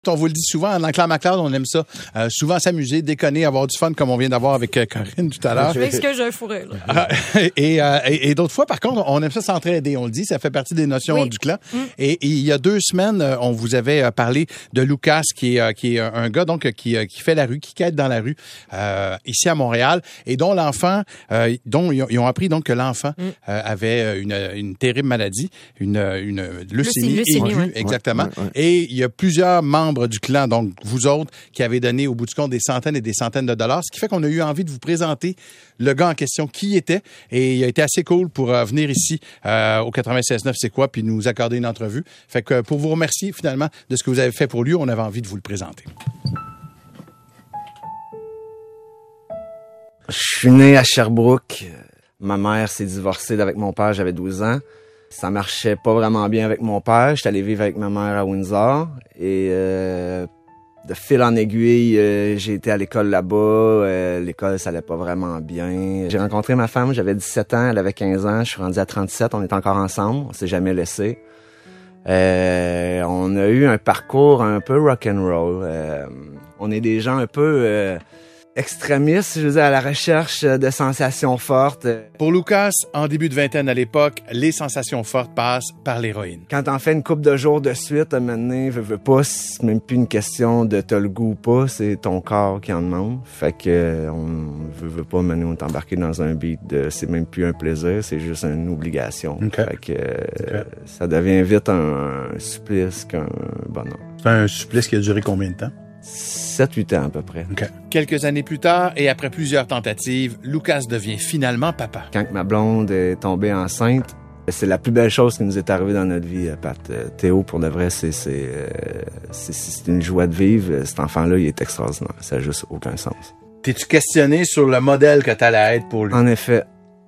On vous le dit souvent, dans le clan McLeod, on aime ça. Souvent s'amuser, déconner, avoir du fun, comme on vient d'avoir avec Corinne tout à l'heure. Je m'excuse, j'ai un fourré, là. Et d'autres fois, par contre, on aime ça s'entraider. On le dit, ça fait partie des notions du clan. Et il y a 2 semaines, on vous avait parlé de Lucas, qui est un gars donc qui fait la rue, qui quête dans la rue ici à Montréal, et dont l'enfant, dont ils ont appris donc que l'enfant avait une terrible maladie, une leucémie aiguë, exactement. Ouais. Et il y a plusieurs membres du clan, donc vous autres, qui avez donné au bout du compte des centaines et des centaines de dollars, ce qui fait qu'on a eu envie de vous présenter le gars en question, qui il était, et il a été assez cool pour venir ici au 96.9 C'est quoi, puis nous accorder une entrevue. Fait que pour vous remercier finalement de ce que vous avez fait pour lui, on avait envie de vous le présenter. Je suis né à Sherbrooke. Ma mère s'est divorcée avec mon père, j'avais 12 ans. Ça marchait pas vraiment bien avec mon père. J'étais allé vivre avec ma mère à Windsor. Et de fil en aiguille, j'ai été à l'école là-bas. L'école, ça allait pas vraiment bien. J'ai rencontré ma femme, j'avais 17 ans, elle avait 15 ans. Je suis rendu à 37, on est encore ensemble. On s'est jamais laissé. On a eu un parcours un peu rock'n'roll. On est des gens un peu... extrémiste, je veux dire, à la recherche de sensations fortes. Pour Lucas, en début de vingtaine à l'époque, les sensations fortes passent par l'héroïne. Quand t'en fais une couple de jours de suite, à un moment donné, veux pas, c'est même plus une question de t'as le goût ou pas, c'est ton corps qui en demande. Fait que, on veut pas, maintenant, on est embarqué dans un beat de, c'est même plus un plaisir, c'est juste une obligation. Okay. Fait que, ça devient vite un supplice qu'un bonheur. C'est un supplice qui a duré combien de temps? 7-8 ans à peu près. Okay. Quelques années plus tard, et après plusieurs tentatives, Lucas devient finalement papa. Quand ma blonde est tombée enceinte, c'est la plus belle chose qui nous est arrivée dans notre vie, Pat. Théo, pour de vrai, c'est une joie de vivre. Cet enfant-là, il est extraordinaire. Ça n'a juste aucun sens. T'es-tu questionné sur le modèle que t'allais être pour lui? En effet.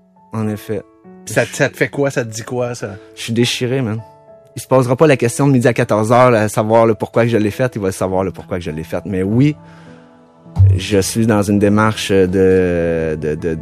Ça te fait quoi? Ça te dit quoi, ça? Je suis déchiré, man. Il se posera pas la question de midi à 14h, à savoir le pourquoi que je l'ai faite. Il va savoir le pourquoi que je l'ai faite. Mais oui, je suis dans une démarche de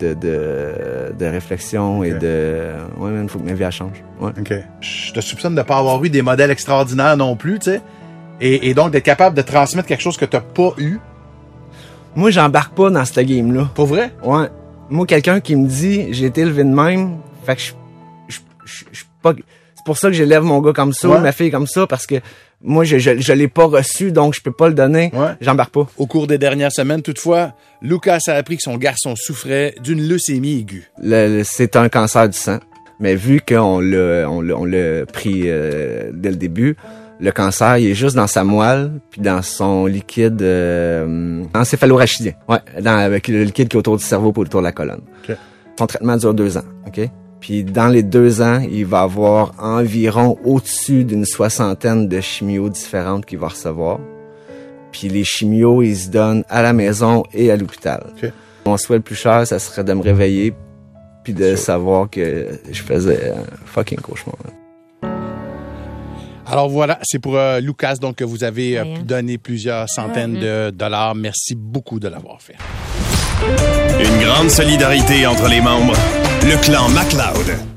réflexion et de... Ouais, il faut que ma vie elle change. Ouais. OK. Je te soupçonne de pas avoir eu des modèles extraordinaires non plus, tu sais. Et donc d'être capable de transmettre quelque chose que t'as pas eu. Moi, j'embarque pas dans cette game-là. Pas vrai? Ouais. Moi, quelqu'un qui me dit j'ai été élevé de même, fait que je suis pas... C'est pour ça que j'élève mon gars comme ça, ma fille comme ça, parce que moi, je l'ai pas reçu, donc je peux pas le donner. Ouais. J'embarque pas. Au cours des dernières semaines, toutefois, Lucas a appris que son garçon souffrait d'une leucémie aiguë. C'est un cancer du sang. Mais vu qu'on l'a pris dès le début, le cancer, il est juste dans sa moelle, puis dans son liquide encéphalorachidien. Ouais, avec le liquide qui est autour du cerveau et autour de la colonne. Okay. Son traitement dure 2 ans, OK? Puis dans les 2 ans, il va avoir environ au-dessus d'une 60aine de chimios différentes qu'il va recevoir. Puis les chimios, ils se donnent à la maison et à l'hôpital. Okay. Mon souhait le plus cher, ça serait de me réveiller puis de savoir que je faisais un fucking cauchemar. Alors voilà, c'est pour Lucas donc que vous avez donné plusieurs centaines de dollars. Merci beaucoup de l'avoir fait. Une grande solidarité entre les membres. Le clan McLeod.